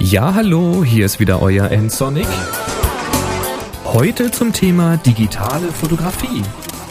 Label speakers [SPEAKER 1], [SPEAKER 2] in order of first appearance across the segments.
[SPEAKER 1] Ja, hallo, hier ist wieder euer N-Sonic. Heute zum Thema digitale Fotografie.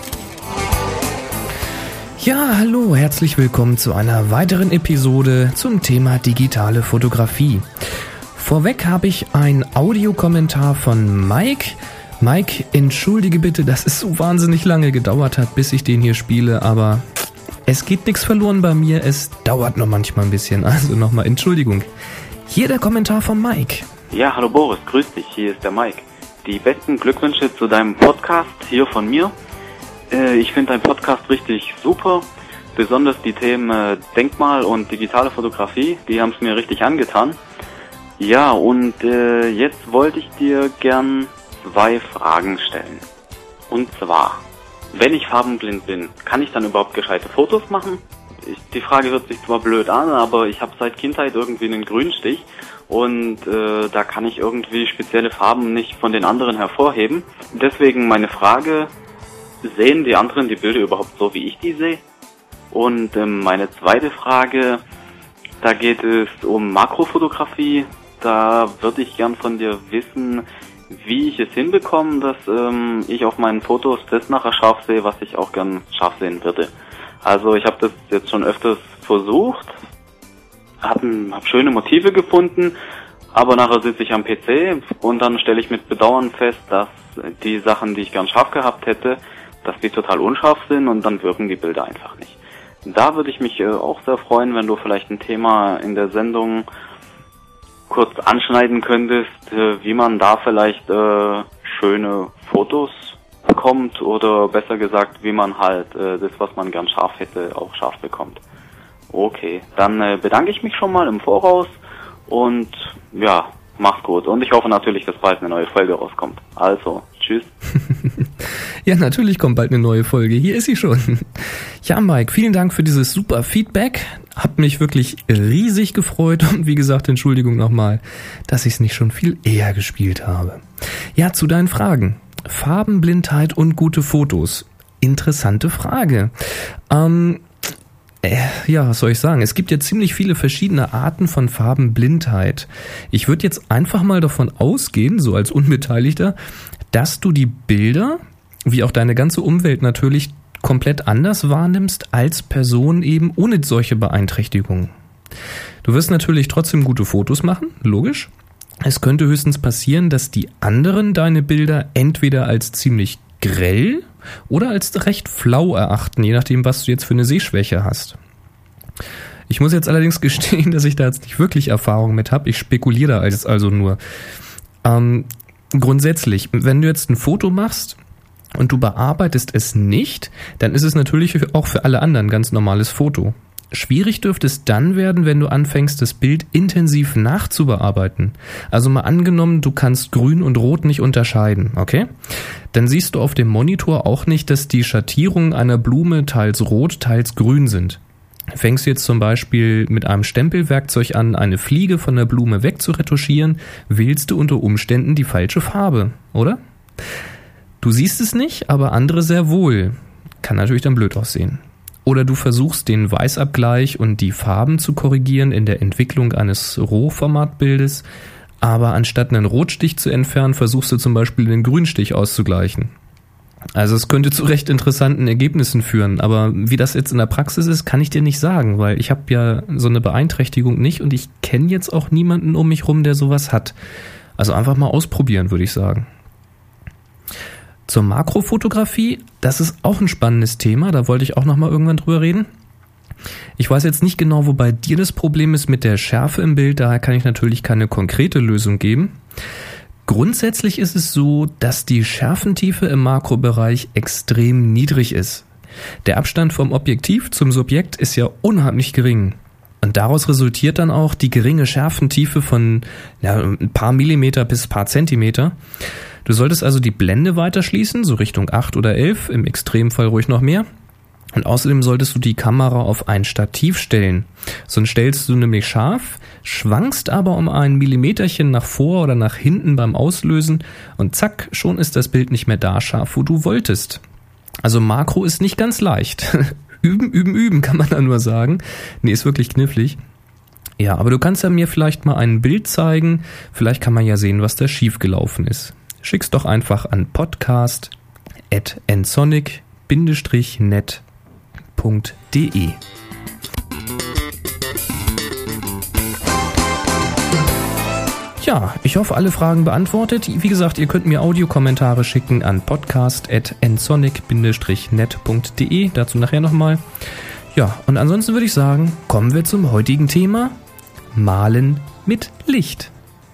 [SPEAKER 1] Ja, hallo, herzlich willkommen zu einer weiteren Episode zum Thema digitale Fotografie. Vorweg habe ich einen Audiokommentar von Mike. Mike, entschuldige bitte, dass es so wahnsinnig lange gedauert hat, bis ich den hier spiele, aber es geht nichts verloren bei mir, es dauert noch manchmal ein bisschen, also nochmal Entschuldigung. Hier der Kommentar von Mike.
[SPEAKER 2] Ja, hallo Boris, grüß dich, hier ist der Mike. Die besten Glückwünsche zu deinem Podcast hier von mir. Ich finde deinen Podcast richtig super, besonders die Themen Denkmal und digitale Fotografie, die haben es mir richtig angetan. Ja, und jetzt wollte ich dir gern 2 Fragen stellen. Und zwar, wenn ich farbenblind bin, kann ich dann überhaupt gescheite Fotos machen? Die Frage hört sich zwar blöd an, aber ich habe seit Kindheit irgendwie einen Grünstich und da kann ich irgendwie spezielle Farben nicht von den anderen hervorheben. Deswegen meine Frage, sehen die anderen die Bilder überhaupt so, wie ich die sehe? Und meine zweite Frage, da geht es um Makrofotografie. Da würde ich gern von dir wissen, wie ich es hinbekomme, dass ich auf meinen Fotos das nachher scharf sehe, was ich auch gern scharf sehen würde. Also ich habe das jetzt schon öfters versucht, hab schöne Motive gefunden, aber nachher sitze ich am PC und dann stelle ich mit Bedauern fest, dass die Sachen, die ich gern scharf gehabt hätte, dass die total unscharf sind und dann wirken die Bilder einfach nicht. Da würde ich mich auch sehr freuen, wenn du vielleicht ein Thema in der Sendung kurz anschneiden könntest, wie man da vielleicht schöne Fotos bekommt oder besser gesagt, wie man halt das, was man gern scharf hätte, auch scharf bekommt. Okay, dann bedanke ich mich schon mal im Voraus und ja, mach's gut. Und ich hoffe natürlich, dass bald eine neue Folge rauskommt. Also, tschüss.
[SPEAKER 1] Ja, natürlich kommt bald eine neue Folge. Hier ist sie schon. Ja, Mike, vielen Dank für dieses super Feedback. Hat mich wirklich riesig gefreut und wie gesagt, Entschuldigung nochmal, dass ich es nicht schon viel eher gespielt habe. Ja, zu deinen Fragen. Farbenblindheit und gute Fotos. Interessante Frage. Ja, was soll ich sagen? Es gibt ja ziemlich viele verschiedene Arten von Farbenblindheit. Ich würde jetzt einfach mal davon ausgehen, so als Unbeteiligter, dass du die Bilder, wie auch deine ganze Umwelt natürlich, komplett anders wahrnimmst als Person eben ohne solche Beeinträchtigungen. Du wirst natürlich trotzdem gute Fotos machen, logisch. Es könnte höchstens passieren, dass die anderen deine Bilder entweder als ziemlich grell oder als recht flau erachten, je nachdem, was du jetzt für eine Sehschwäche hast. Ich muss jetzt allerdings gestehen, dass ich da jetzt nicht wirklich Erfahrung mit habe. Ich spekuliere da also nur. Grundsätzlich, wenn du jetzt ein Foto machst und du bearbeitest es nicht, dann ist es natürlich auch für alle anderen ein ganz normales Foto. Schwierig dürfte es dann werden, wenn du anfängst, das Bild intensiv nachzubearbeiten. Also mal angenommen, du kannst Grün und Rot nicht unterscheiden, okay? Dann siehst du auf dem Monitor auch nicht, dass die Schattierungen einer Blume teils rot, teils grün sind. Fängst du jetzt zum Beispiel mit einem Stempelwerkzeug an, eine Fliege von der Blume wegzuretuschieren, wählst du unter Umständen die falsche Farbe, oder? Du siehst es nicht, aber andere sehr wohl. Kann natürlich dann blöd aussehen. Oder du versuchst den Weißabgleich und die Farben zu korrigieren in der Entwicklung eines Rohformatbildes, aber anstatt einen Rotstich zu entfernen, versuchst du zum Beispiel den Grünstich auszugleichen. Also es könnte zu recht interessanten Ergebnissen führen, aber wie das jetzt in der Praxis ist, kann ich dir nicht sagen, weil ich habe ja so eine Beeinträchtigung nicht und ich kenne jetzt auch niemanden um mich rum, der sowas hat. Also einfach mal ausprobieren, würde ich sagen. Zur Makrofotografie, das ist auch ein spannendes Thema, da wollte ich auch nochmal irgendwann drüber reden. Ich weiß jetzt nicht genau, wo bei dir das Problem ist mit der Schärfe im Bild, daher kann ich natürlich keine konkrete Lösung geben. Grundsätzlich ist es so, dass die Schärfentiefe im Makrobereich extrem niedrig ist. Der Abstand vom Objektiv zum Subjekt ist ja unheimlich gering. Und daraus resultiert dann auch die geringe Schärfentiefe von ein paar Millimeter bis ein paar Zentimeter. Du solltest also die Blende weiter schließen, so Richtung 8 oder 11, im Extremfall ruhig noch mehr. Und außerdem solltest du die Kamera auf ein Stativ stellen. Sonst stellst du nämlich scharf, schwankst aber um ein Millimeterchen nach vor oder nach hinten beim Auslösen und zack, schon ist das Bild nicht mehr da scharf, wo du wolltest. Also Makro ist nicht ganz leicht. Üben, kann man da nur sagen. Nee, ist wirklich knifflig. Ja, aber du kannst ja mir vielleicht mal ein Bild zeigen. Vielleicht kann man ja sehen, was da schiefgelaufen ist. Schick's doch einfach an podcast@nsonic-net.de. Ja, ich hoffe, alle Fragen beantwortet. Wie gesagt, ihr könnt mir Audiokommentare schicken an podcast@nsonic-net.de. Dazu nachher nochmal. Ja, und ansonsten würde ich sagen, kommen wir zum heutigen Thema: Malen mit Licht.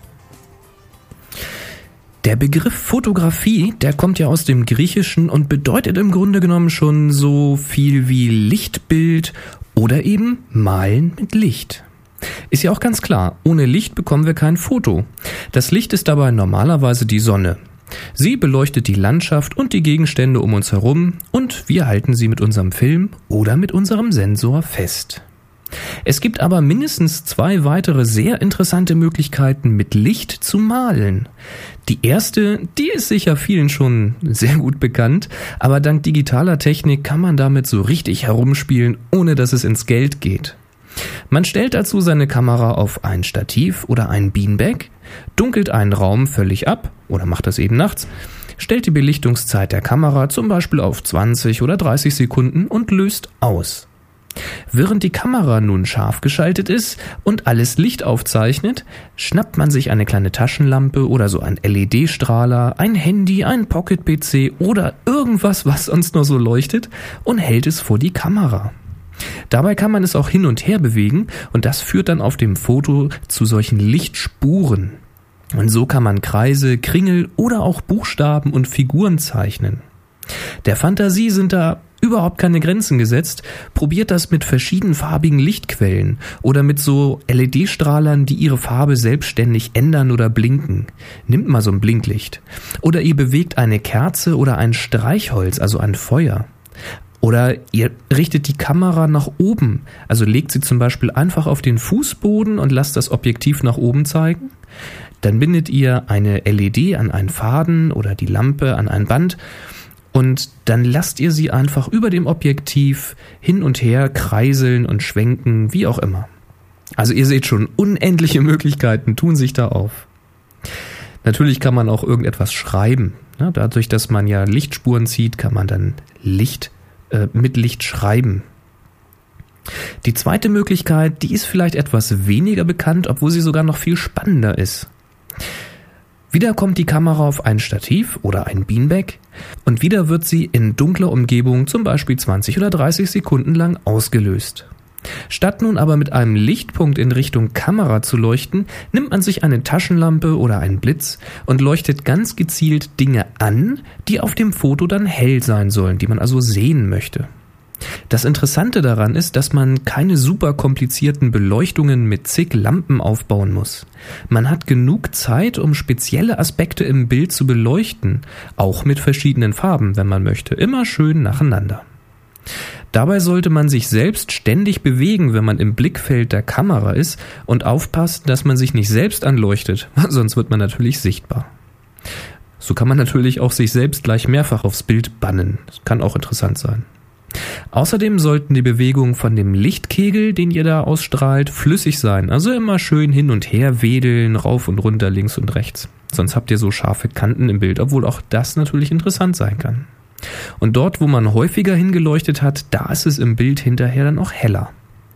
[SPEAKER 1] Der Begriff Fotografie, der kommt ja aus dem Griechischen und bedeutet im Grunde genommen schon so viel wie Lichtbild oder eben Malen mit Licht. Ist ja auch ganz klar, ohne Licht bekommen wir kein Foto. Das Licht ist dabei normalerweise die Sonne. Sie beleuchtet die Landschaft und die Gegenstände um uns herum und wir halten sie mit unserem Film oder mit unserem Sensor fest. Es gibt aber mindestens 2 weitere sehr interessante Möglichkeiten, mit Licht zu malen. Die erste, die ist sicher vielen schon sehr gut bekannt, aber dank digitaler Technik kann man damit so richtig herumspielen, ohne dass es ins Geld geht. Man stellt dazu seine Kamera auf ein Stativ oder ein Beanbag, dunkelt einen Raum völlig ab oder macht das eben nachts, stellt die Belichtungszeit der Kamera zum Beispiel auf 20 oder 30 Sekunden und löst aus. Während die Kamera nun scharf geschaltet ist und alles Licht aufzeichnet, schnappt man sich eine kleine Taschenlampe oder so ein LED-Strahler, ein Handy, ein Pocket-PC oder irgendwas, was sonst noch so leuchtet und hält es vor die Kamera. Dabei kann man es auch hin und her bewegen und das führt dann auf dem Foto zu solchen Lichtspuren. Und so kann man Kreise, Kringel oder auch Buchstaben und Figuren zeichnen. Der Fantasie sind da überhaupt keine Grenzen gesetzt. Probiert das mit verschiedenfarbigen Lichtquellen oder mit so LED-Strahlern, die ihre Farbe selbstständig ändern oder blinken. Nimmt mal so ein Blinklicht. Oder ihr bewegt eine Kerze oder ein Streichholz, also ein Feuer. Oder ihr richtet die Kamera nach oben, also legt sie zum Beispiel einfach auf den Fußboden und lasst das Objektiv nach oben zeigen. Dann bindet ihr eine LED an einen Faden oder die Lampe an ein Band und dann lasst ihr sie einfach über dem Objektiv hin und her kreiseln und schwenken, wie auch immer. Also ihr seht schon, unendliche Möglichkeiten tun sich da auf. Natürlich kann man auch irgendetwas schreiben. Ja, dadurch, dass man ja Lichtspuren zieht, kann man dann mit Licht schreiben. Die zweite Möglichkeit, die ist vielleicht etwas weniger bekannt, obwohl sie sogar noch viel spannender ist. Wieder kommt die Kamera auf ein Stativ oder ein Beanbag und wieder wird sie in dunkler Umgebung zum Beispiel 20 oder 30 Sekunden lang ausgelöst. Statt nun aber mit einem Lichtpunkt in Richtung Kamera zu leuchten, nimmt man sich eine Taschenlampe oder einen Blitz und leuchtet ganz gezielt Dinge an, die auf dem Foto dann hell sein sollen, die man also sehen möchte. Das Interessante daran ist, dass man keine super komplizierten Beleuchtungen mit zig Lampen aufbauen muss. Man hat genug Zeit, um spezielle Aspekte im Bild zu beleuchten, auch mit verschiedenen Farben, wenn man möchte, immer schön nacheinander. Dabei sollte man sich selbst ständig bewegen, wenn man im Blickfeld der Kamera ist und aufpassen, dass man sich nicht selbst anleuchtet, sonst wird man natürlich sichtbar. So kann man natürlich auch sich selbst gleich mehrfach aufs Bild bannen. Das kann auch interessant sein. Außerdem sollten die Bewegungen von dem Lichtkegel, den ihr da ausstrahlt, flüssig sein. Also immer schön hin und her wedeln, rauf und runter, links und rechts. Sonst habt ihr so scharfe Kanten im Bild, obwohl auch das natürlich interessant sein kann. Und dort, wo man häufiger hingeleuchtet hat, da ist es im Bild hinterher dann auch heller.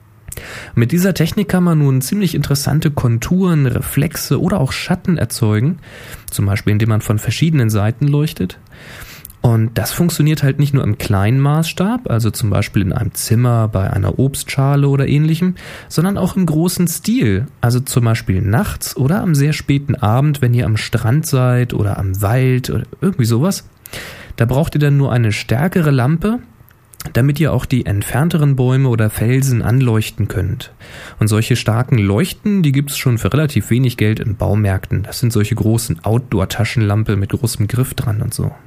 [SPEAKER 1] Mit dieser Technik kann man nun ziemlich interessante Konturen, Reflexe oder auch Schatten erzeugen, zum Beispiel indem man von verschiedenen Seiten leuchtet. Und das funktioniert halt nicht nur im kleinen Maßstab, also zum Beispiel in einem Zimmer, bei einer Obstschale oder ähnlichem, sondern auch im großen Stil, also zum Beispiel nachts oder am sehr späten Abend, wenn ihr am Strand seid oder am Wald oder irgendwie sowas. Da braucht ihr dann nur eine stärkere Lampe, damit ihr auch die entfernteren Bäume oder Felsen anleuchten könnt. Und solche starken Leuchten, die gibt es schon für relativ wenig Geld in Baumärkten. Das sind solche großen Outdoor-Taschenlampe mit großem Griff dran und so.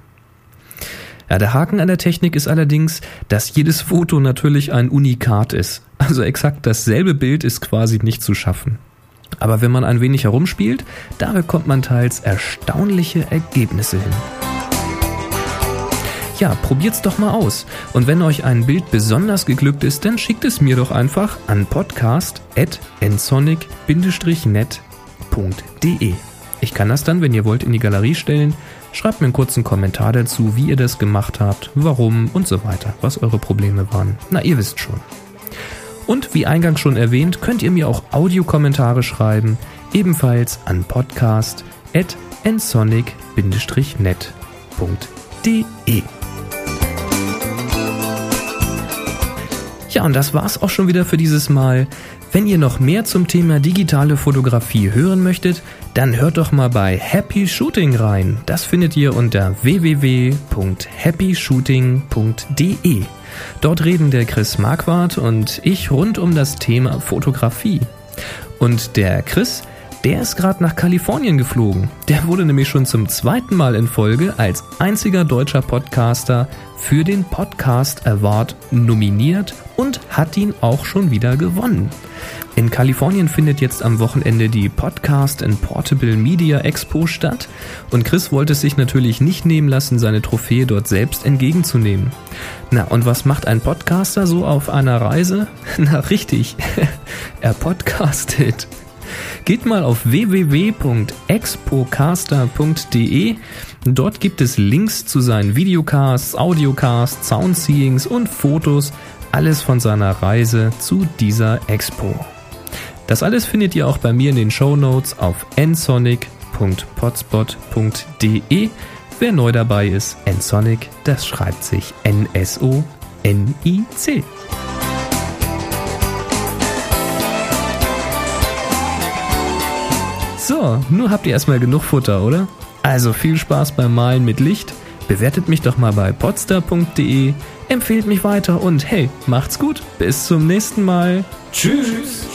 [SPEAKER 1] Ja, der Haken an der Technik ist allerdings, dass jedes Foto natürlich ein Unikat ist. Also exakt dasselbe Bild ist quasi nicht zu schaffen. Aber wenn man ein wenig herumspielt, da bekommt man teils erstaunliche Ergebnisse hin. Ja, probiert's doch mal aus. Und wenn euch ein Bild besonders geglückt ist, dann schickt es mir doch einfach an podcast@nsonic-net.de. Ich kann das dann, wenn ihr wollt, in die Galerie stellen. Schreibt mir einen kurzen Kommentar dazu, wie ihr das gemacht habt, warum und so weiter, was eure Probleme waren. Na, ihr wisst schon. Und wie eingangs schon erwähnt, könnt ihr mir auch Audiokommentare schreiben, ebenfalls an podcast@nsonic-net.de. Ja, und das war's auch schon wieder für dieses Mal. Wenn ihr noch mehr zum Thema digitale Fotografie hören möchtet, dann hört doch mal bei Happy Shooting rein. Das findet ihr unter www.happyshooting.de. Dort reden der Chris Marquardt und ich rund um das Thema Fotografie. Und der Chris, der ist gerade nach Kalifornien geflogen. Der wurde nämlich schon zum 2. Mal in Folge als einziger deutscher Podcaster für den Podcast Award nominiert und hat ihn auch schon wieder gewonnen. In Kalifornien findet jetzt am Wochenende die Podcast and Portable Media Expo statt und Chris wollte es sich natürlich nicht nehmen lassen, seine Trophäe dort selbst entgegenzunehmen. Na, und was macht ein Podcaster so auf einer Reise? Na, richtig, er podcastet. Geht mal auf www.expocaster.de. Dort gibt es Links zu seinen Videocasts, Audiocasts, Soundseeings und Fotos. Alles von seiner Reise zu dieser Expo. Das alles findet ihr auch bei mir in den Shownotes auf nsonic.potspot.de. Wer neu dabei ist, nsonic, das schreibt sich N-S-O-N-I-C. So, nun habt ihr erstmal genug Futter, oder? Also viel Spaß beim Malen mit Licht. Bewertet mich doch mal bei podstar.de, empfehlt mich weiter und hey, macht's gut, bis zum nächsten Mal. Tschüss!